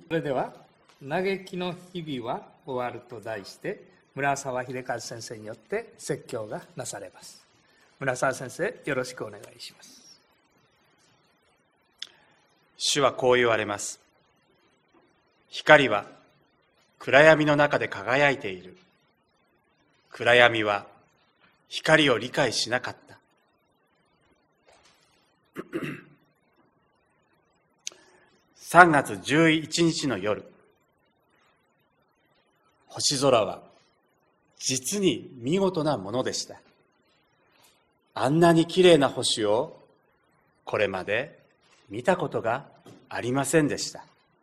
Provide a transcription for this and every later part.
それでは嘆きの日々は終わると題して村沢秀和先生によって説教がなされます。村沢先生、よろしくお願いします。 主はこう言われます。光は暗闇の中で輝いている。暗闇は光を理解しなかった。3月11日の夜、星空は実に見事なものでした。あんなにきれいな星をこれまで見たことがありませんでした。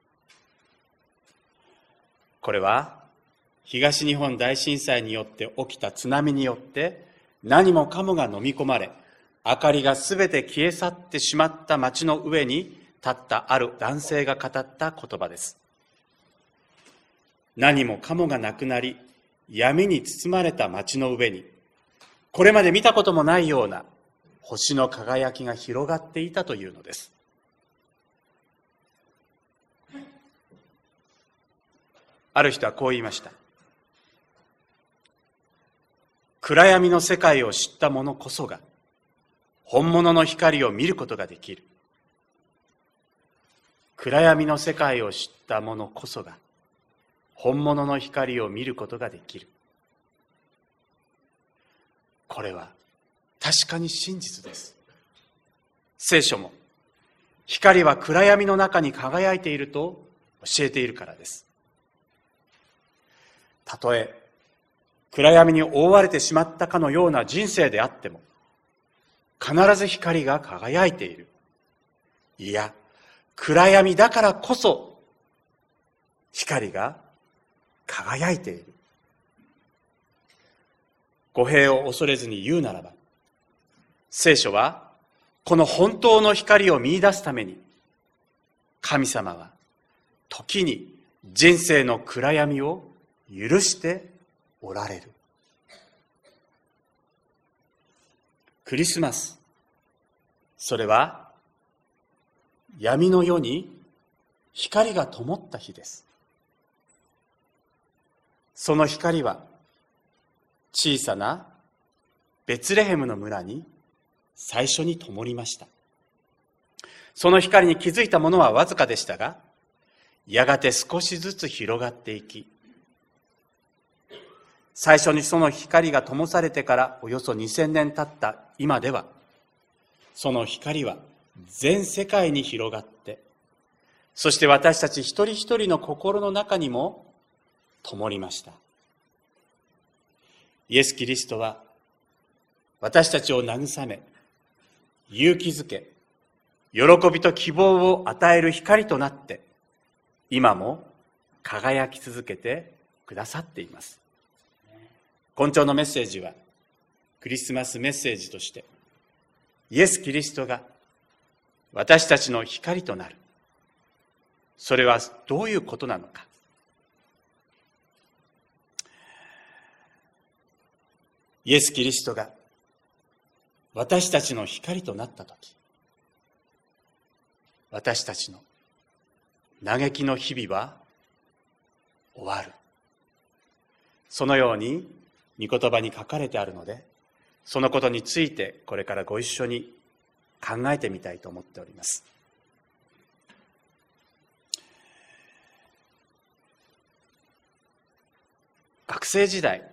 これは東日本大震災によって起きた津波によって何もかもが飲み込まれ、明かりがすべて消え去ってしまった町の上に立ったある男性が語った言葉です。何もかもがなくなり、闇に包まれた町の上に、これまで見たこともないような星の輝きが広がっていたというのです。ある人はこう言いました。暗闇の世界を知った者こそが本物の光を見ることができる。暗闇の世界を知った者こそが本物の光を見ることができる。これは確かに真実です。聖書も光は暗闇の中に輝いていると教えているからです。たとえ暗闇に覆われてしまったかのような人生であっても、必ず光が輝いている。いや、暗闇だからこそ光が輝いている。語弊を恐れずに言うならば、聖書はこの本当の光を見出すために、神様は時に人生の暗闇を許しておられる。クリスマス、それは闇の世に光が灯った日です。その光は小さなベツレヘムの村に最初に灯りました。その光に気づいた者はわずかでしたが、やがて少しずつ広がっていき、最初にその光が灯されてからおよそ2000年経った今では、その光は全世界に広がって、そして私たち一人一人の心の中にも灯りました。イエス・キリストは私たちを慰め、勇気づけ、喜びと希望を与える光となって、今も輝き続けてくださっています。今朝のメッセージはクリスマスメッセージとして、イエス・キリストが私たちの光となる。それはどういうことなのか。イエス・キリストが私たちの光となったとき、私たちの嘆きの日々は終わる。そのように御言葉に書かれてあるので、そのことについてこれからご一緒に考えてみたいと思っております。学生時代、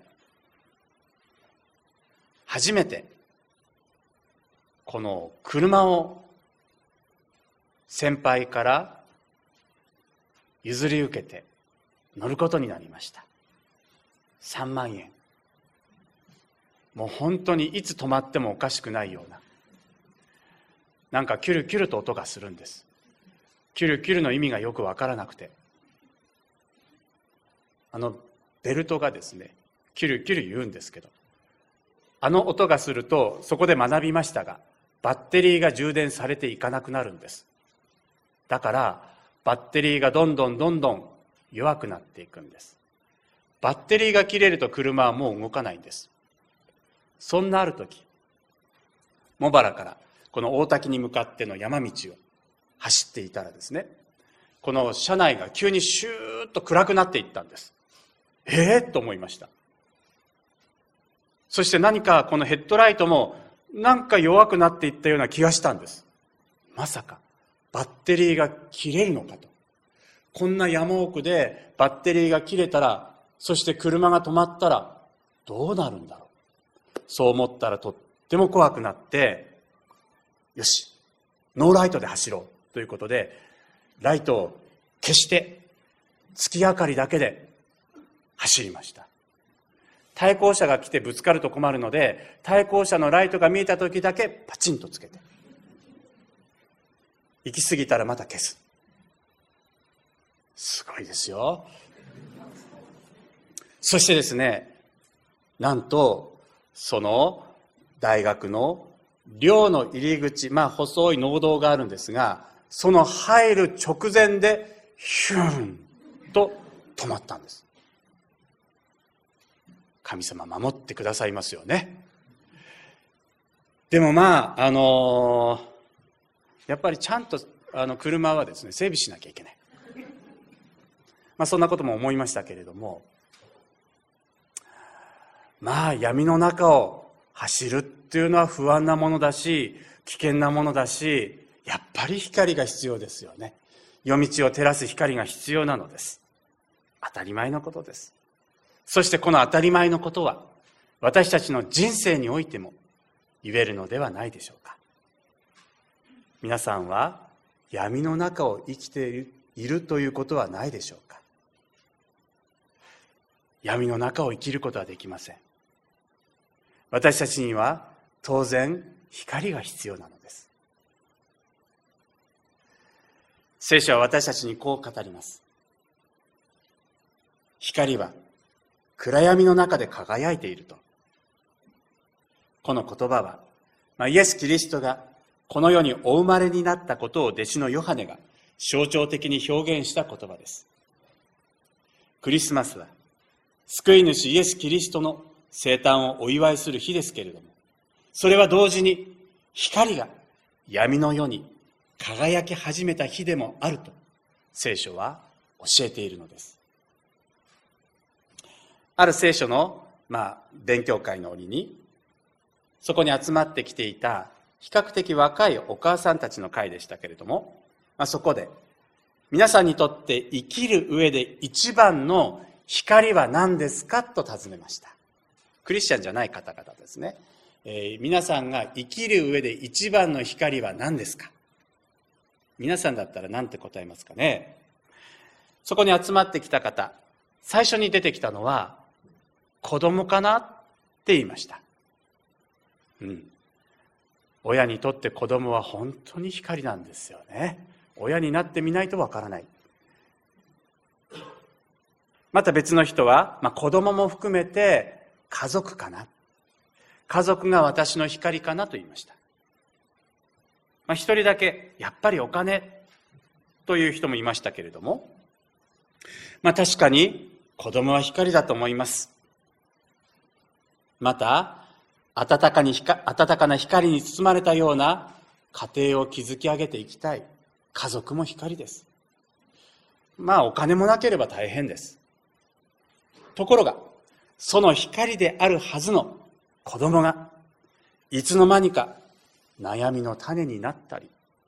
初めてこの車を先輩から譲り受けて乗ることになりました。3万円。もう本当にいつ止まってもおかしくないような、なんかキュルキュルと音がするんです。キュルキュルの意味がよくわからなくて、ベルトがですね、キュルキュル言うんですけど、音がすると、そこで学びましたが、バッテリーが充電されていかなくなるんです。だからバッテリーがどんどん弱くなっていくんです。バッテリーが切れると車はもう動かないんです。そんなある時、茂原からこの大滝に向かっての山道を走っていたらですね、 この車内が急にシューッと暗くなっていったんです。と思いました。そして何かこのヘッドライトもなんか弱くなっていったような気がしたんです。まさかバッテリーが切れるのかと。こんな山奥でバッテリーが切れたら、そして車が止まったらどうなるんだろう。そう思ったらとっても怖くなって、よし、ノーライトで走ろうということで、ライトを消して月明かりだけで走りました。対向車が来てぶつかると困るので、対向車のライトが見えた時だけパチンとつけて、行き過ぎたらまた消す。すごいですよ。そしてですね、なんとその大学の寮の入り口、細い農道があるんですが、その入る直前でヒューンと止まったんです。神様守ってくださいますよね。でもやっぱりちゃんと車はですね、整備しなきゃいけない。そんなことも思いましたけれども、闇の中を走るっていうのは不安なものだし、危険なものだし、やっぱり光が必要ですよね。夜道を照らす光が必要なのです。当たり前のことです。そしてこの当たり前のことは、私たちの人生においても言えるのではないでしょうか。皆さんは闇の中を生きているということはないでしょうか。闇の中を生きることはできません。私たちには当然光が必要なのです。聖書は私たちにこう語ります。光は暗闇の中で輝いていると。この言葉は、イエス・キリストがこの世にお生まれになったことを弟子のヨハネが象徴的に表現した言葉です。クリスマスは救い主イエス・キリストの生誕をお祝いする日ですけれども、それは同時に光が闇の世に輝き始めた日でもあると聖書は教えているのです。ある聖書の勉強会の折に、そこに集まってきていた比較的若いお母さんたちの会でしたけれども、そこで皆さんにとって生きる上で一番の光は何ですかと尋ねました。クリスチャンじゃない方々ですね。皆さんが生きる上で一番の光は何ですか。皆さんだったら何て答えますかね。そこに集まってきた方、最初に出てきたのは子供かなって言いました。親にとって子供は本当に光なんですよね。親になってみないとわからない。また別の人は、子供も含めて家族かな。家族が私の光かなと言いました。一人だけやっぱりお金という人もいましたけれども、確かに子供は光だと思います。また温かな光に包まれたような家庭を築き上げていきたい家族も光です。お金もなければ大変です。ところがその光であるはずの子供がいつの間にか悩みの種になったり、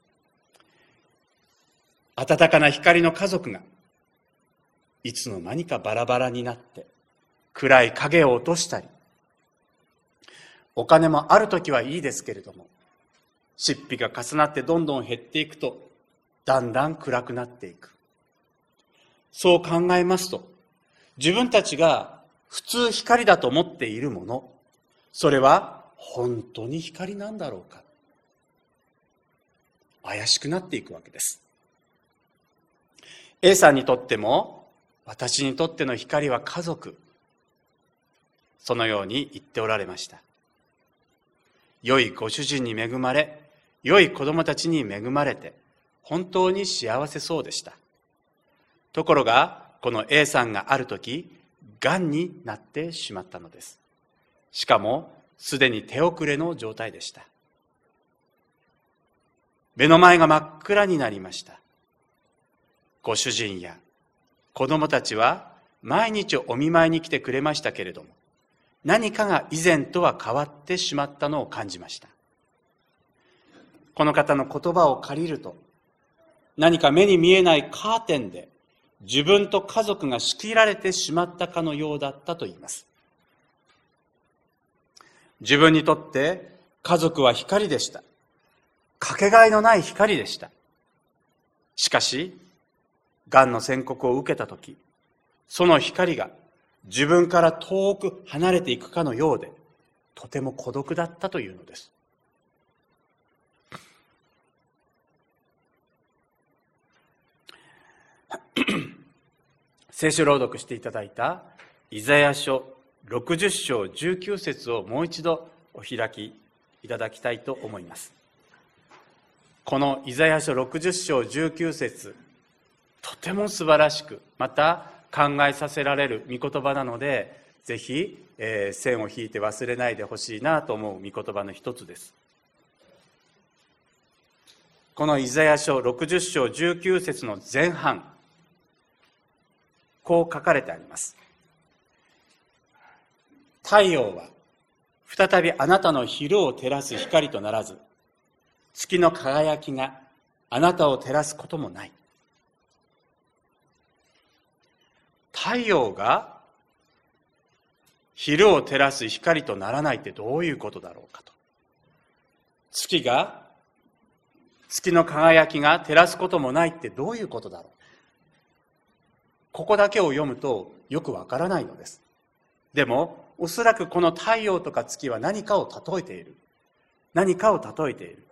温かな光の家族がいつの間にかバラバラになって暗い影を落としたり、お金もあるときはいいですけれども、出費が重なってどんどん減っていくとだんだん暗くなっていく。そう考えますと、自分たちが普通光だと思っているもの、それは本当に光なんだろうか。怪しくなっていくわけです。A さんにとっても、私にとっての光は家族。そのように言っておられました。良いご主人に恵まれ、良い子供たちに恵まれて、本当に幸せそうでした。ところが、この A さんがある時、がんになってしまったのです。しかも、すでに手遅れの状態でした。目の前が真っ暗になりました。 ご主人や子供たちは毎日お見舞いに来てくれましたけれども、何かが以前とは変わってしまったのを感じました。この方の言葉を借りると、何か目に見えないカーテンで自分と家族が仕切られてしまったかのようだったと言います。自分にとって家族は光でした。かけがえのない光でした。しかし、がんの宣告を受けたとき、その光が自分から遠く離れていくかのようで、とても孤独だったというのです。聖書朗読していただいたイザヤ書60章19節をもう一度お開きいただきたいと思います。このイザヤ書60章19節、とても素晴らしく、また考えさせられる御言葉なので、ぜひ、線を引いて忘れないでほしいなと思う御言葉の一つです。このイザヤ書60章19節の前半、こう書かれてあります。太陽は再びあなたの昼を照らす光とならず、月の輝きがあなたを照らすこともない。太陽が昼を照らす光とならないってどういうことだろうかと。月の輝きが照らすこともないってどういうことだろう。ここだけを読むとよくわからないのです。でも、おそらくこの太陽とか月は何かを例えている。何かを例えている。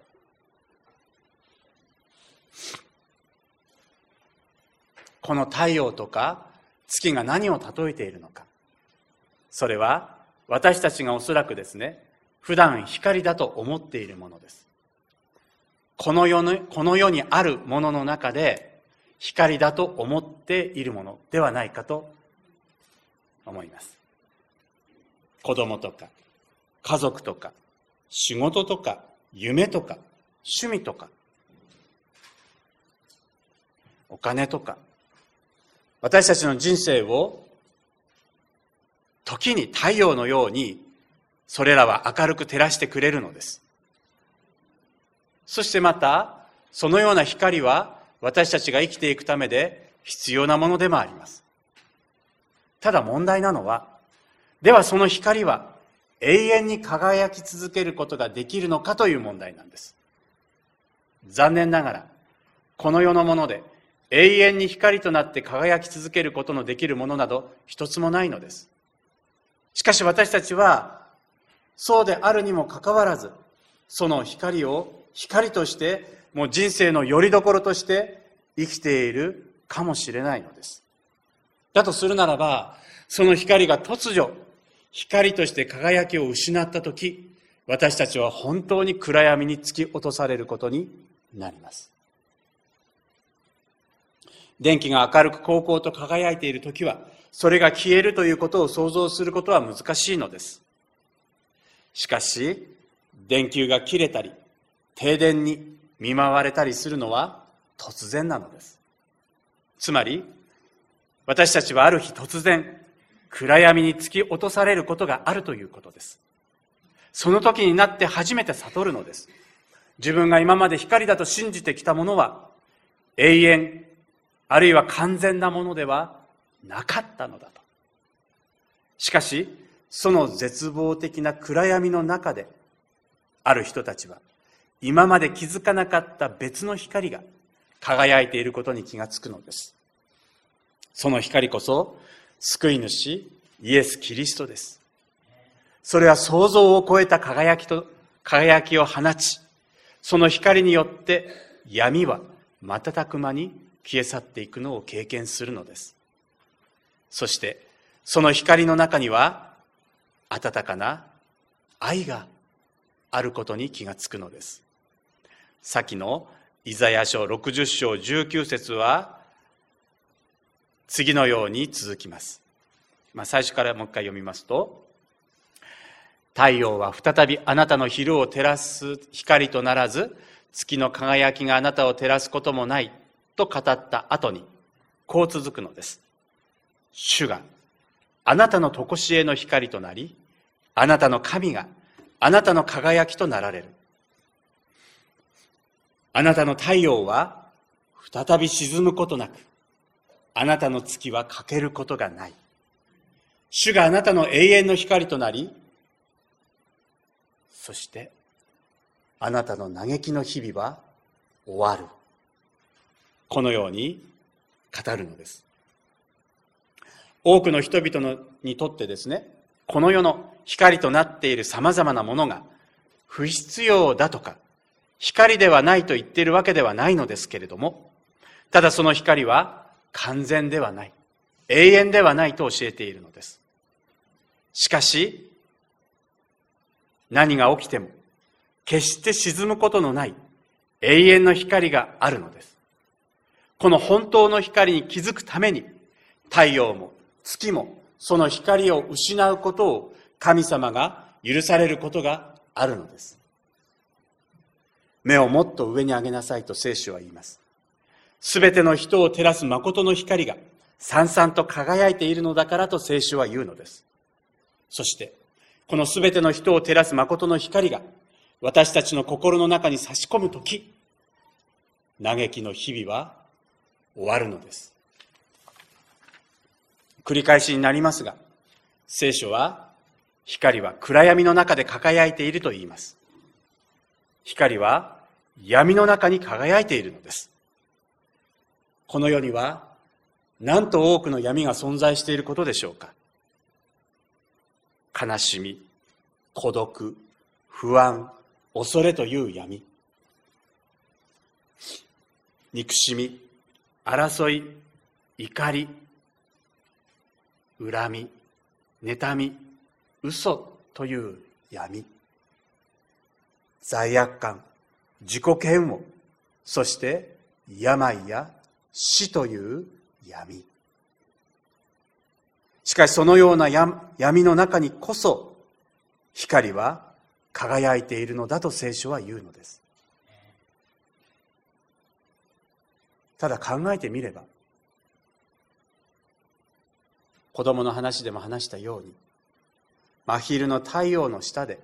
この太陽とか月が何を例えているのか。それは私たちがおそらくですね、普段光だと思っているものです。この世にあるものの中で光だと思っているものではないかと思います。子供とか家族とか仕事とか夢とか趣味とかお金とか、私たちの人生を時に太陽のようにそれらは明るく照らしてくれるのです。そしてまたそのような光は私たちが生きていくためで必要なものでもあります。ただ問題なのは、ではその光は永遠に輝き続けることができるのかという問題なんです。残念ながらこの世のもので永遠に光となって輝き続けることのできるものなど一つもないのです。しかし私たちはそうであるにもかかわらず、その光を光としてもう人生の拠り所として生きているかもしれないのです。だとするならば、その光が突如光として輝きを失ったとき、私たちは本当に暗闇に突き落とされることになります。電気が明るく煌々と輝いているときは、それが消えるということを想像することは難しいのです。しかし、電球が切れたり、停電に見舞われたりするのは突然なのです。つまり、私たちはある日突然、暗闇に突き落とされることがあるということです。その時になって初めて悟るのです。自分が今まで光だと信じてきたものは、永遠、あるいは完全なものではなかったのだと。しかし、その絶望的な暗闇の中で、ある人たちは、今まで気づかなかった別の光が輝いていることに気がつくのです。その光こそ、救い主イエス・キリストです。それは想像を超えた輝きを放ち、その光によって闇は瞬く間に消え去っていくのを経験するのです。そしてその光の中には温かな愛があることに気がつくのです。先のイザヤ書60章19節は次のように続きます。最初からもう一回読みますと、太陽は再びあなたの昼を照らす光とならず、月の輝きがあなたを照らすこともないと語った後に、 こう続くのです。主があなたの常しえの光となり、あなたの神があなたの輝きとなられる。あなたの太陽は再び沈むことなく、あなたの月は欠けることがない。主があなたの永遠の光となり、そしてあなたの嘆きの日々は終わる。このように語るのです。多くの人々にとってですね、この世の光となっているさまざまなものが不必要だとか、光ではないと言っているわけではないのですけれども、ただその光は完全ではない、永遠ではないと教えているのです。しかし、何が起きても決して沈むことのない永遠の光があるのです。この本当の光に気づくために、太陽も月もその光を失うことを神様が許されることがあるのです。目をもっと上に上げなさいと聖書は言います。すべての人を照らす誠の光がさんさんと輝いているのだからと聖書は言うのです。そして、このすべての人を照らす誠の光が私たちの心の中に差し込むとき、嘆きの日々は終わるのです。繰り返しになりますが、聖書は光は暗闇の中で輝いていると言います。光は闇の中に輝いているのです。この世にはなんと多くの闇が存在していることでしょうか。悲しみ、孤独、不安、恐れという闇。憎しみ、争い、怒り、恨み、妬み、嘘という闇。罪悪感、自己嫌悪、そして病や死という闇。しかしそのような闇の中にこそ光は輝いているのだと聖書は言うのです。ただ考えてみれば、子供の話でも話したように、真昼の太陽の下で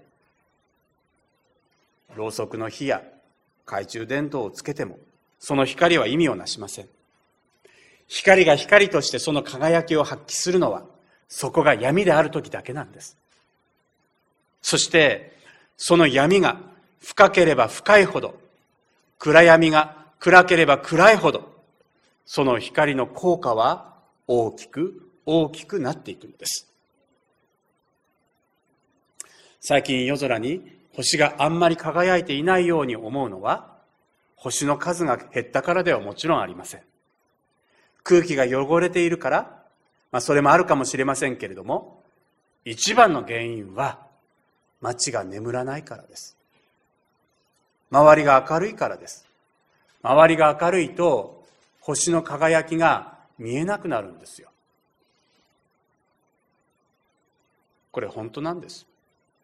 ろうそくの火や懐中電灯をつけてもその光は意味をなしません。光が光としてその輝きを発揮するのは、そこが闇である時だけなんです。そしてその闇が深ければ深いほど、暗闇が暗ければ暗いほど、その光の効果は大きく大きくなっていくのです。最近夜空に星があんまり輝いていないように思うのは、星の数が減ったからではもちろんありません。空気が汚れているから、それもあるかもしれませんけれども、一番の原因は街が眠らないからです。周りが明るいからです。周りが明るいと星の輝きが見えなくなるんですよ。これ本当なんです。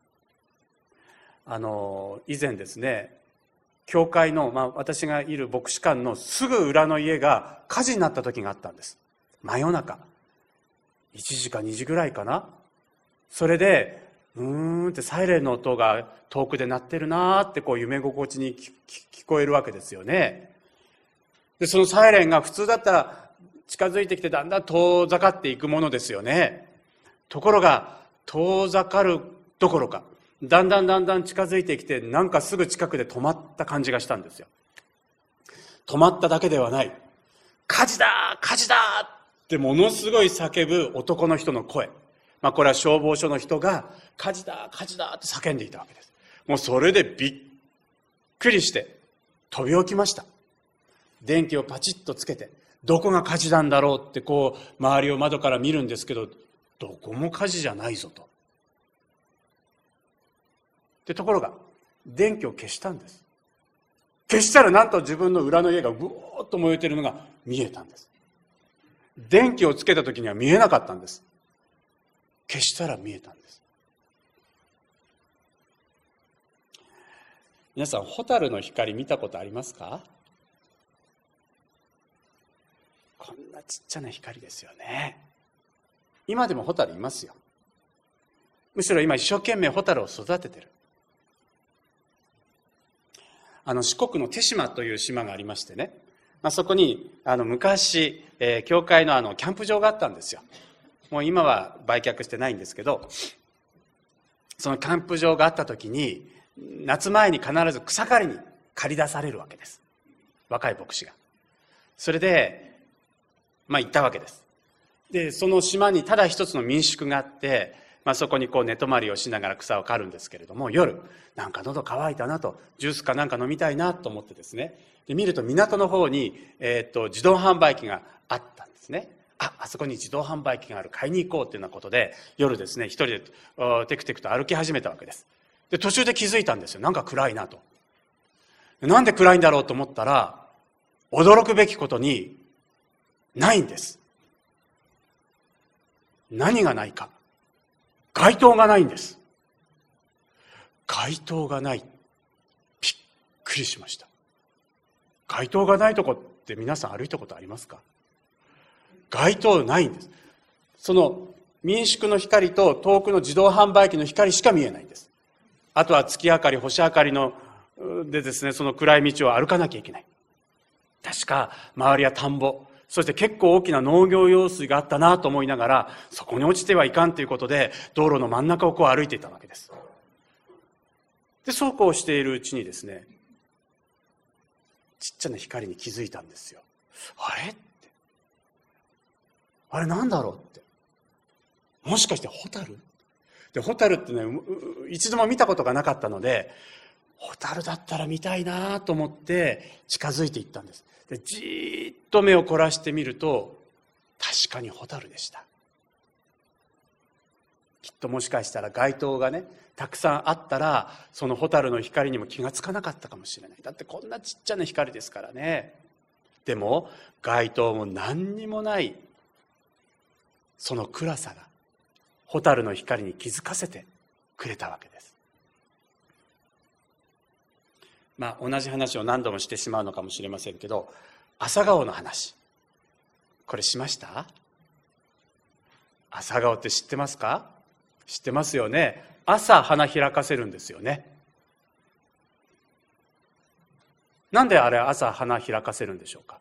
以前ですね、教会の、私がいる牧師館のすぐ裏の家が火事になった時があったんです。真夜中1時か2時ぐらいかな。それでってサイレンの音が遠くで鳴ってるなーって夢心地に聞こえるわけですよね。でそのサイレンが普通だったら近づいてきてだんだん遠ざかっていくものですよね。ところが遠ざかるどころか、だんだん近づいてきて、なんかすぐ近くで止まった感じがしたんですよ。止まっただけではない。火事だ火事だってものすごい叫ぶ男の人の声。これは消防署の人が火事だ火事だって叫んでいたわけです。もうそれでびっくりして飛び起きました。電気をパチッとつけて、どこが火事なんだろうって周りを窓から見るんですけど、どこも火事じゃないぞと。ところが電気を消したんです。消したらなんと自分の裏の家がぐーっと燃えているのが見えたんです。電気をつけた時には見えなかったんです。消したら見えたんです。皆さん、蛍の光見たことありますか？ こんなちっちゃな光ですよね。今でもホタルいますよ。むしろ今一生懸命ホタルを育ててる。四国の手島という島がありましてね、そこに昔、教会のキャンプ場があったんですよ。もう今は売却してないんですけど、そのキャンプ場があった時に夏前に必ず草刈りに駆り出されるわけです、若い牧師が。それで行ったわけです。でその島にただ一つの民宿があって、そこに寝泊まりをしながら草を刈るんですけれども、夜なんか喉乾いたなと、ジュースかなんか飲みたいなと思ってですね、で見ると港の方に、自動販売機があったんですね。あそこに自動販売機がある、買いに行こうというようなことで、夜ですね、一人でテクテクと歩き始めたわけです。で途中で気づいたんですよ。なんか暗いなと。なんで暗いんだろうと思ったら、驚くべきことにないんです。何がないか。街灯がないんです。街灯がない。びっくりしました。街灯がないとこって皆さん歩いたことありますか？街灯ないんです。その民宿の光と遠くの自動販売機の光しか見えないんです。あとは月明かり、星明かりでですね、その暗い道を歩かなきゃいけない。確か周りは田んぼ、そして結構大きな農業用水があったなと思いながら、そこに落ちてはいかんということで道路の真ん中を歩いていたわけです。でそうこうしているうちにですね、ちっちゃな光に気づいたんですよ。あれって、あれなんだろうって、もしかしてホタルで、ホタルってね、一度も見たことがなかったので、ホタルだったら見たいなと思って近づいていったんです。でじーっと目を凝らしてみると、確かにホタルでした。きっともしかしたら街灯がねたくさんあったら、そのホタルの光にも気がつかなかったかもしれない。だってこんなちっちゃな光ですからね。でも街灯も何にもないその暗さがホタルの光に気づかせてくれたわけです。同じ話を何度もしてしまうのかもしれませんけど、朝顔の話、これしました？朝顔って知ってますか？知ってますよね。朝花開かせるんですよね。なんであれ朝花開かせるんでしょうか？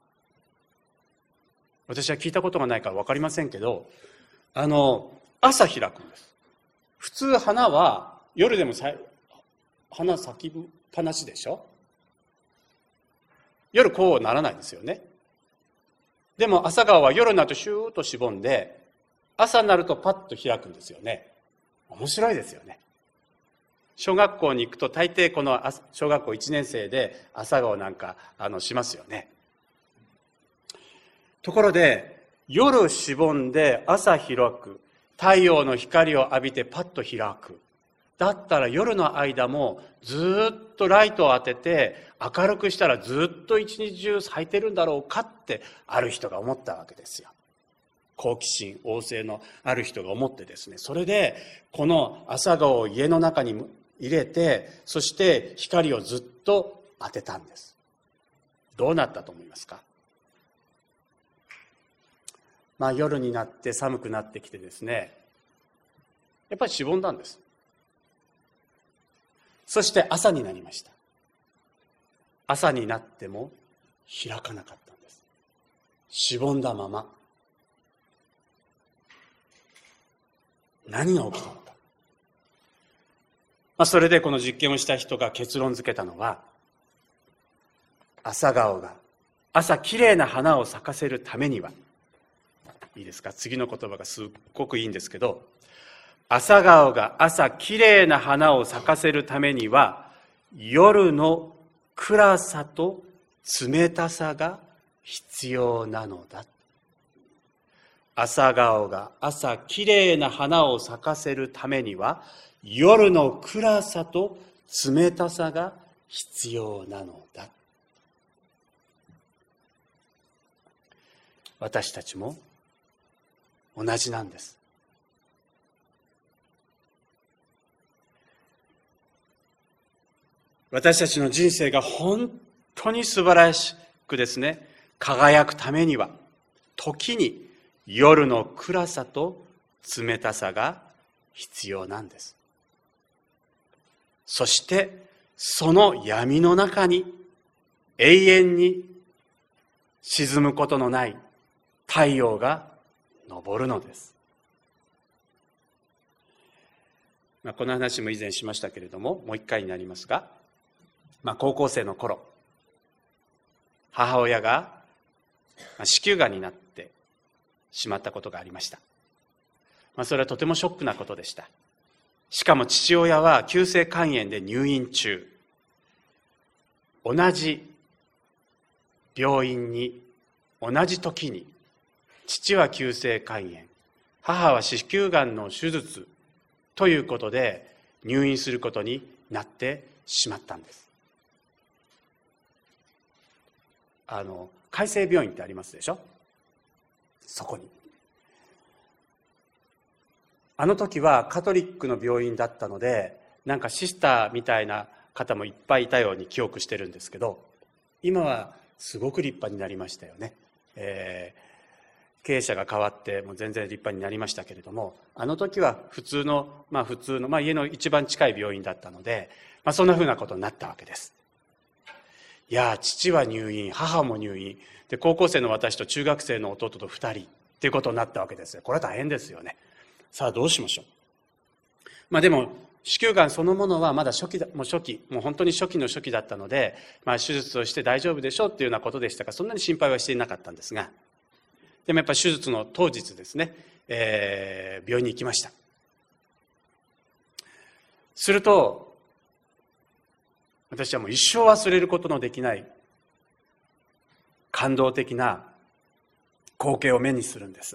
私は聞いたことがないから分かりませんけど、朝開くんです。普通花は夜でも花咲きっぱなしでしょ。夜こうならないですよね。でも朝顔は夜になるとシューッとしぼんで、朝になるとパッと開くんですよね。面白いですよね。小学校に行くと大抵この小学校1年生で朝顔なんかしますよね。ところで夜しぼんで朝開く、太陽の光を浴びてパッと開く、だったら夜の間もずっとライトを当てて明るくしたらずっと一日中咲いてるんだろうかってある人が思ったわけですよ。好奇心旺盛のある人が思ってですね、それでこの朝顔を家の中に入れて、そして光をずっと当てたんです。どうなったと思いますか？夜になって寒くなってきてですね、やっぱりしぼんだんです。そして朝になりました。朝になっても開かなかったんです。しぼんだまま。何が起きたのか。それでこの実験をした人が結論付けたのは、朝顔が朝きれいな花を咲かせるためには、いいですか、次の言葉がすっごくいいんですけど、朝顔が朝きれいな花を咲かせるためには、夜の暗さと冷たさが必要なのだ。朝顔が朝きれいな花を咲かせるためには、夜の暗さと冷たさが必要なのだ。私たちも同じなんです。私たちの人生が本当に素晴らしくですね、輝くためには、 時に夜の暗さと冷たさが必要なんです。そしてその闇の中に永遠に沈むことのない太陽が昇るのです。この話も以前しましたけれども、もう一回になりますが、高校生の頃、母親が子宮がんになってしまったことがありました。それはとてもショックなことでした。しかも父親は急性肝炎で入院中、同じ病院に同じ時に、父は急性肝炎、母は子宮がんの手術ということで入院することになってしまったんです。海生病院ってありますでしょ。そこに。あの時はカトリックの病院だったので、なんかシスターみたいな方もいっぱいいたように記憶してるんですけど、今はすごく立派になりましたよね。経営者が変わってもう全然立派になりましたけれども、あの時は普通の家の一番近い病院だったので、そんなふうなことになったわけです。いや、父は入院、母も入院で、高校生の私と中学生の弟と2人っていうことになったわけですよ。これは大変ですよね。さあどうしましょう。でも子宮がんそのものはまだ初期、もう本当に初期の初期だったので、手術をして大丈夫でしょうっていうようなことでしたから、そんなに心配はしていなかったんですが、でもやっぱり手術の当日ですね、病院に行きました。すると、私はもう一生忘れることのできない感動的な光景を目にするんです。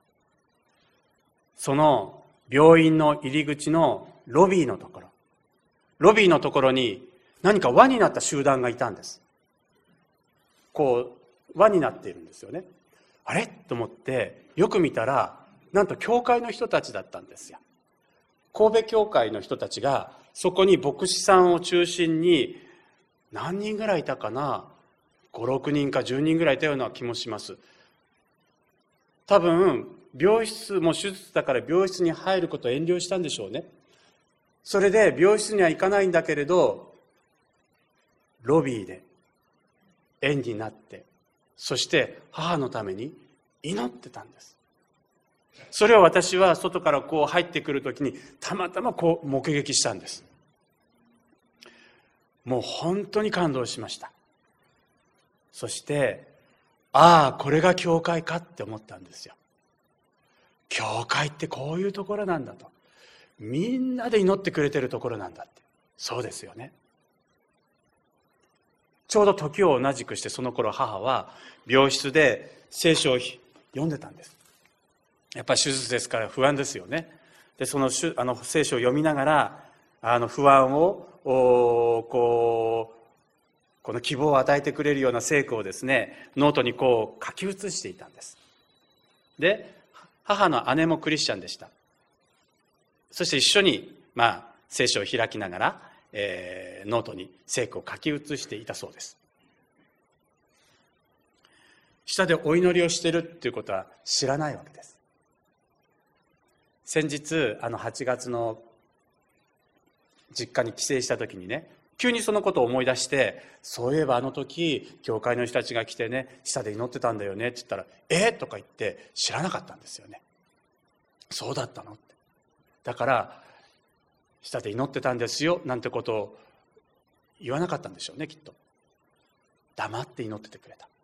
その病院の入り口のロビーのところに何か輪になった集団がいたんです。こう輪になっているんですよね。あれと思ってよく見たら、なんと教会の人たちだったんですよ。神戸教会の人たちがそこに牧師さんを中心に何人ぐらいいたかな、5、6人か10人ぐらいいたような気もします。多分病室も手術だから病室に入ることを遠慮したんでしょうね。それで病室には行かないんだけれど、ロビーで円になって、そして母のために祈ってたんです。それを私は外からこう入ってくるときにたまたまこう目撃したんです。もう本当に感動しました。そしてこれが教会かって思ったんですよ。教会ってこういうところなんだと。みんなで祈ってくれてるところなんだって。そうですよね。ちょうど時を同じくして、その頃母は病室で聖書を読んでたんです。やっぱり手術ですから不安ですよね。でその聖書を読みながら不安をこの希望を与えてくれるような聖句をですね、ノートにこう書き写していたんです。で母の姉もクリスチャンでした。そして一緒に聖書を開きながら、ノートに聖句を書き写していたそうです。下でお祈りをしているっていうことは知らないわけです。先日8月の実家に帰省した時にね、急にそのことを思い出して、そういえばあの時教会の人たちが来てね、下で祈ってたんだよねって言ったら、とか言って知らなかったんですよね。そうだったのって。だから下で祈ってたんですよなんてことを言わなかったんでしょうね、きっと。黙って祈っててくれた。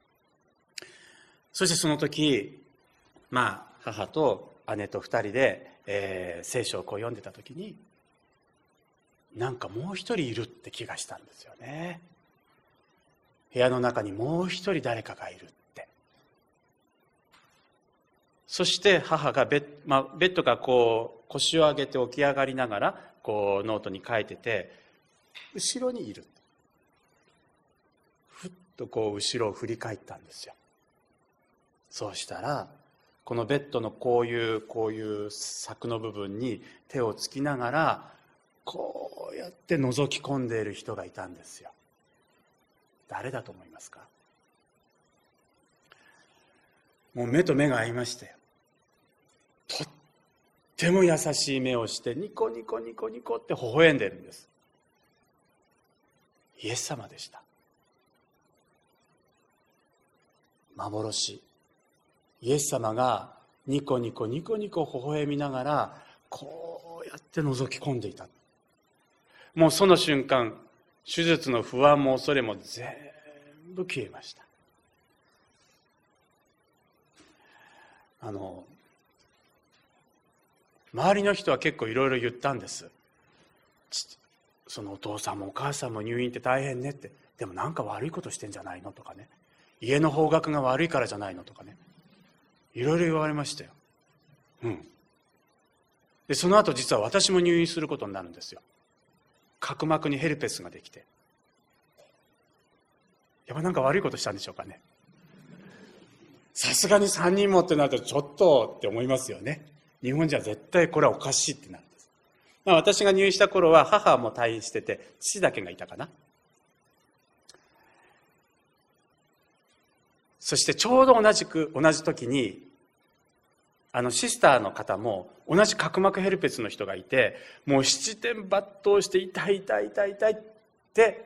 そしてその時母と姉と2人で、聖書をこう読んでた時に、なんかもう一人いるって気がしたんですよね。部屋の中にもう一人誰かがいるって。そして母がベッドがこう腰を上げて起き上がりながらこうノートに書いてて、後ろにいる。ふっとこう後ろを振り返ったんですよ。そうしたらこのベッドのこういう柵の部分に手をつきながらこうやって覗き込んでいる人がいたんですよ。誰だと思いますか？ もう目と目が合いましたよ。とっても優しい目をしてニコニコニコニコって微笑んでるんです。イエス様でした。幻。イエス様がニコニコニコニコ微笑みながらこうやって覗き込んでいた。もうその瞬間、手術の不安も恐れも全部消えました。周りの人は結構いろいろ言ったんです。そのお父さんもお母さんも入院って大変ねって。でもなんか悪いことしてんじゃないのとかね。家の方角が悪いからじゃないのとかね。いろいろ言われましたよ。で、その後実は私も入院することになるんですよ。角膜にヘルペスができて。やっぱなんか悪いことしたんでしょうかね。さすがに3人もってなるとちょっとって思いますよね。日本じゃ絶対これはおかしいってなるんです。私が入院した頃は母はもう退院してて、父だけがいたかな。そしてちょうど同じ時にシスターの方も同じ角膜ヘルペスの人がいて、もう七点抜刀して痛い痛い痛い痛いって、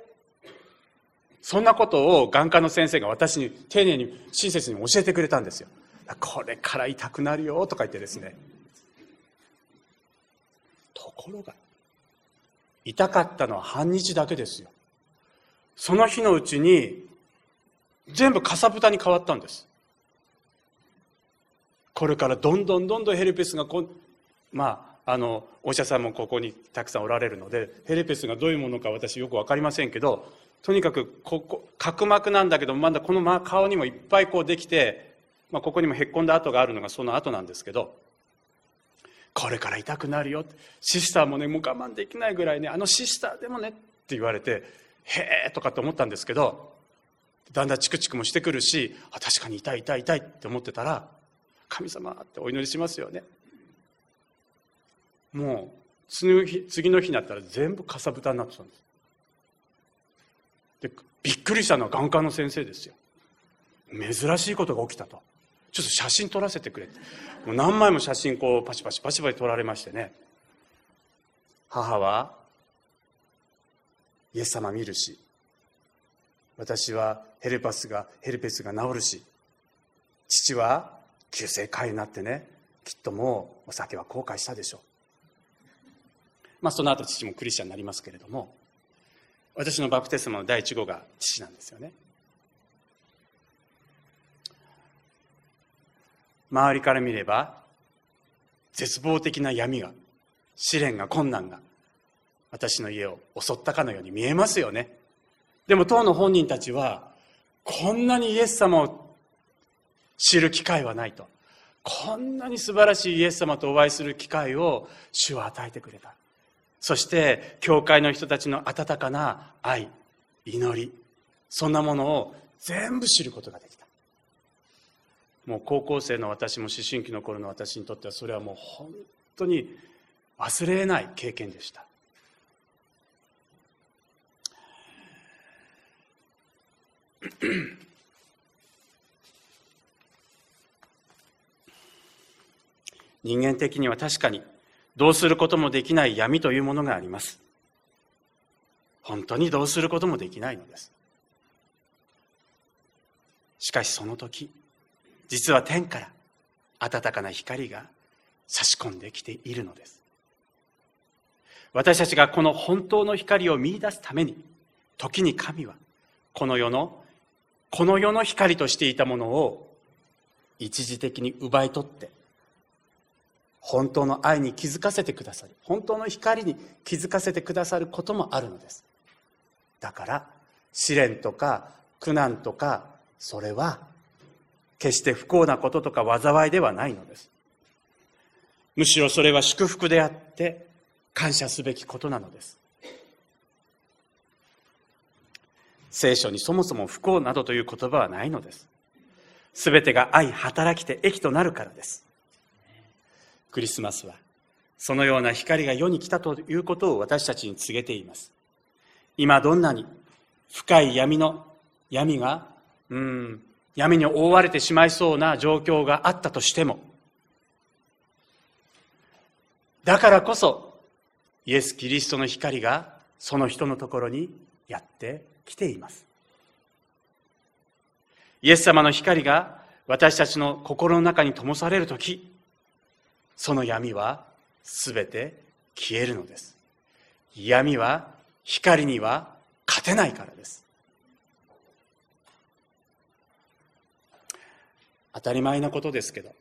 そんなことを眼科の先生が私に丁寧に親切に教えてくれたんですよ。これから痛くなるよとか言ってですね。ところが痛かったのは半日だけですよ。その日のうちに全部かさぶたに変わったんです。これからどんどんヘルペスがお医者さんもここにたくさんおられるので、ヘルペスがどういうものか私よく分かりませんけど、とにかく角膜なんだけど、まだこの顔にもいっぱいこうできて、ここにもへっこんだ跡があるのがその後なんですけど、これから痛くなるよって、シスターもね、もう我慢できないぐらいね、シスターでもねって言われて、へーとかって思ったんですけど、だんだんチクチクもしてくるし、確かに痛い痛い痛いって思ってたら、神様ってお祈りしますよね。もう次の日になったら全部かさぶたになってたんです。で、びっくりしたのは眼科の先生ですよ。珍しいことが起きたと。ちょっと写真撮らせてくれって。もう何枚も写真パシパシ撮られましてね。母はイエス様見るし、私はヘルペスが治るし、父は急性肝炎になってね、きっともうお酒は後悔したでしょう。その後父もクリスチャンになりますけれども、私のバプテスマの第一号が父なんですよね。周りから見れば絶望的な闇が、試練が、困難が私の家を襲ったかのように見えますよね。でも当の本人たちは、こんなにイエス様を知る機会はないと。こんなに素晴らしいイエス様とお会いする機会を主は与えてくれた。そして教会の人たちの温かな愛、祈り、そんなものを全部知ることができた。もう高校生の私も思春期の頃の私にとっては、それはもう本当に忘れない経験でした。人間的には確かにどうすることもできない闇というものがあります。本当にどうすることもできないのです。しかしその時、実は天から温かな光が差し込んできているのです。私たちがこの本当の光を見出すために、時に神はこの世の光としていたものを一時的に奪い取って、本当の愛に気づかせてくださる、本当の光に気づかせてくださることもあるのです。だから試練とか苦難とか、それは決して不幸なこととか災いではないのです。むしろそれは祝福であって感謝すべきことなのです。聖書にそもそも不幸などという言葉はないのです。すべてが愛働きて益となるからです。クリスマスはそのような光が世に来たということを私たちに告げています。今どんなに深い闇が闇に覆われてしまいそうな状況があったとしても、だからこそイエス・キリストの光がその人のところにやってきています。イエス様の光が私たちの心の中に灯されるとき、その闇はすべて消えるのです。闇は光には勝てないからです。当たり前のことですけど、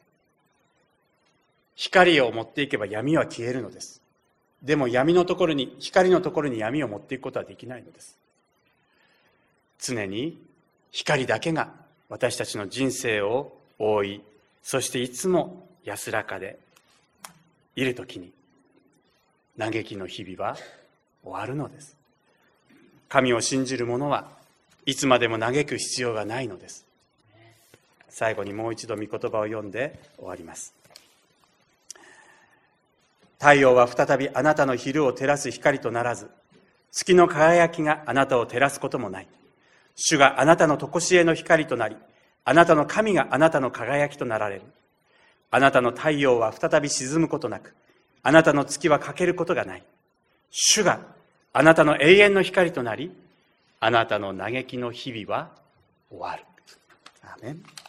光を持っていけば闇は消えるのです。でも光のところに闇を持っていくことはできないのです。常に光だけが私たちの人生を覆い、そしていつも安らかでいるときに、嘆きの日々は終わるのです。神を信じる者はいつまでも嘆く必要がないのです。最後にもう一度御言葉を読んで終わります。太陽は再びあなたの昼を照らす光とならず、月の輝きがあなたを照らすこともない。主があなたの常しえの光となり、あなたの神があなたの輝きとなられる。あなたの太陽は再び沈むことなく、あなたの月は欠けることがない。主があなたの永遠の光となり、あなたの嘆きの日々は終わる。アーメン。